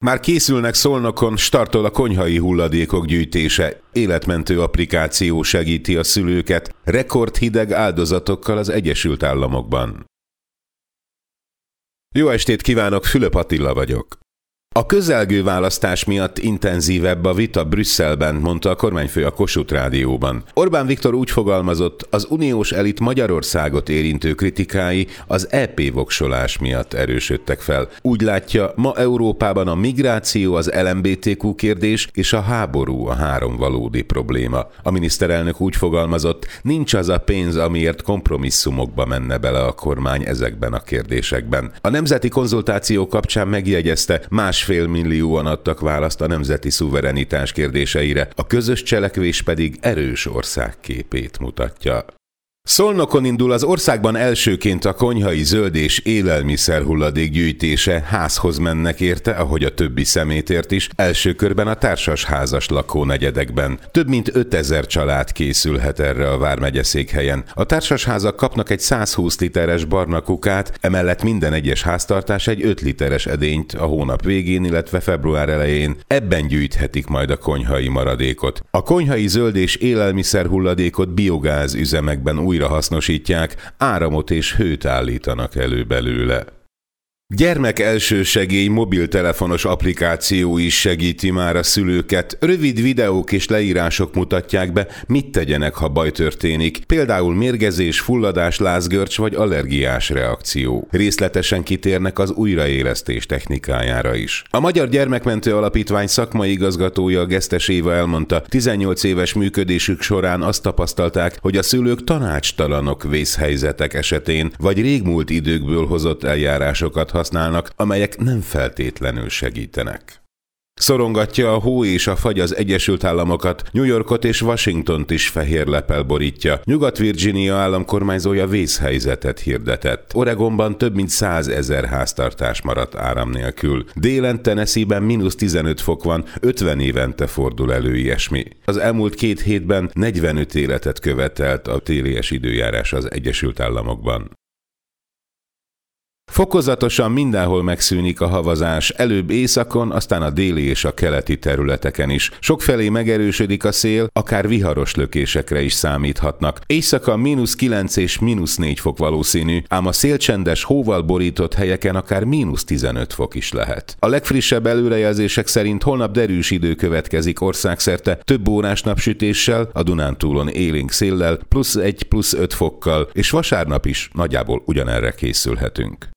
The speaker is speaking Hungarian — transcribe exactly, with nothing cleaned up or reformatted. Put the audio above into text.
Már készülnek Szolnokon, startol a konyhai hulladékok gyűjtése. Életmentő applikáció segíti a szülőket, rekordhideg áldozatokkal az Egyesült Államokban. Jó estét kívánok, Fülöp Attila vagyok. A közelgő választás miatt intenzívebb a vita Brüsszelben, mondta a kormányfő a Kossuth Rádióban. Orbán Viktor úgy fogalmazott, az uniós elit Magyarországot érintő kritikái az é pé voksolás miatt erősödtek fel. Úgy látja, ma Európában a migráció, az el em bé té kú kérdés és a háború a három valódi probléma. A miniszterelnök úgy fogalmazott, nincs az a pénz, amiért kompromisszumokba menne bele a kormány ezekben a kérdésekben. A nemzeti konzultáció kapcsán megjegyezte, más fél millióan adtak választ a nemzeti szuverenitás kérdéseire, a közös cselekvés pedig erős országképét mutatja. Szolnokon indul az országban elsőként a konyhai zöld és élelmiszer hulladék gyűjtése, házhoz mennek érte, ahogy a többi szemétért is, első körben a társasházas lakónegyedekben. Több mint ötezer család készülhet erre a vármegye székhelyen. A társasházak kapnak egy száz húsz literes barna kukát, emellett minden egyes háztartás egy öt literes edényt a hónap végén, illetve február elején. Ebben gyűjthetik majd a konyhai maradékot. A konyhai zöld és élelmiszer hulladékot biogáz üzemekben új újra hasznosítják, áramot és hőt állítanak elő belőle. Gyermek elsősegély mobiltelefonos applikáció is segíti már a szülőket. Rövid videók és leírások mutatják be, mit tegyenek, ha baj történik. Például mérgezés, fulladás, lázgörcs vagy allergiás reakció. Részletesen kitérnek az újraélesztés technikájára is. A Magyar Gyermekmentő Alapítvány szakmai igazgatója, Gesztes Éva elmondta, tizennyolc éves működésük során azt tapasztalták, hogy a szülők tanácstalanok vészhelyzetek esetén, vagy régmúlt időkből hozott eljárásokat használnak, amelyek nem feltétlenül segítenek. Szorongatja a hó és a fagy az Egyesült Államokat, New Yorkot és Washingtont is fehér leppel borítja. Nyugat-Virginia államkormányzója vészhelyzetet hirdetett. Oregonban több mint százezer háztartás maradt áram nélkül. Délen Tennessee-ben mínusz tizenöt fok van, ötven évente fordul elő ilyesmi. Az elmúlt két hétben negyvenöt életet követelt a télies időjárás az Egyesült Államokban. Fokozatosan mindenhol megszűnik a havazás, előbb északon, aztán a déli és a keleti területeken is. Sokfelé megerősödik a szél, akár viharos lökésekre is számíthatnak. Éjszaka mínusz kilenc és mínusz négy fok valószínű, ám a szélcsendes, hóval borított helyeken akár mínusz tizenöt fok is lehet. A legfrissebb előrejelzések szerint holnap derűs idő következik országszerte, több órás napsütéssel, a Dunántúlon élénk széllel, plusz egy, plusz öt fokkal, és vasárnap is nagyjából ugyanerre készülhetünk.